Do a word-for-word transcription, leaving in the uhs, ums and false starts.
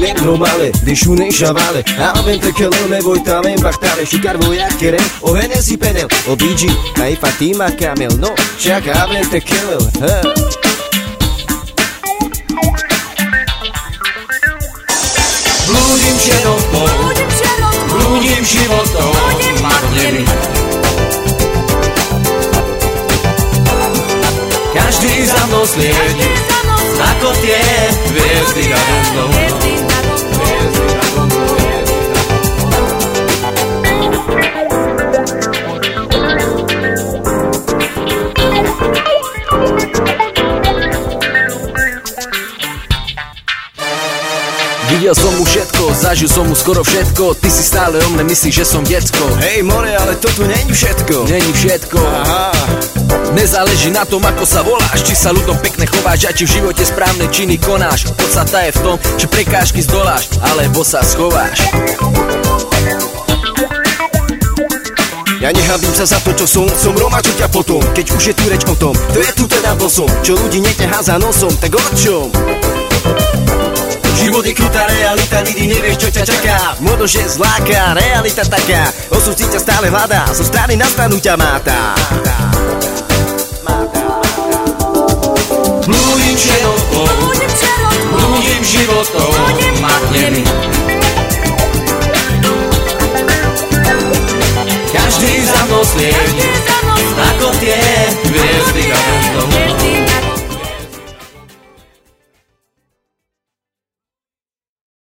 dentro male, disciune in sciavale, avente che lo me vuoi tame in bachtare, scicar voi a chiere, o venesi penel, o bigi, ai Fatima Camel, no, c'è che avente che lo, eh. Blúdim životom, blúdim životom, marnený. Každý za mnou sliedí, ako tie hviezdy nado mnou. Hviezdy nado mnou. Videl som mu všetko, zažil som mu skoro všetko. Ty si stále o mne myslíš, že som decko. Hej more, ale toto není všetko. Není všetko. Aha. Nezáleží na tom, ako sa voláš, či sa ľuďom pekne chováš a či v živote správne činy konáš. Podstata je v tom, že prekážky zdoláš, alebo sa schováš. Ja nehábim sa za to, čo som, som Roma, čo ťa potom. Keď už je tu reč o tom, to je tu teda bosom. Čo ľudí neťahá za nosom, tak o čom? Život je krutá realita, nikdy nevieš, čo ťa čaká. Možno, že zláka, realita taká. Osud si ťa stále hľadá, zo strany na stranu ťa mátá. Blúdim životom, blúdim životom, marnený. Každý za mnou sliedí,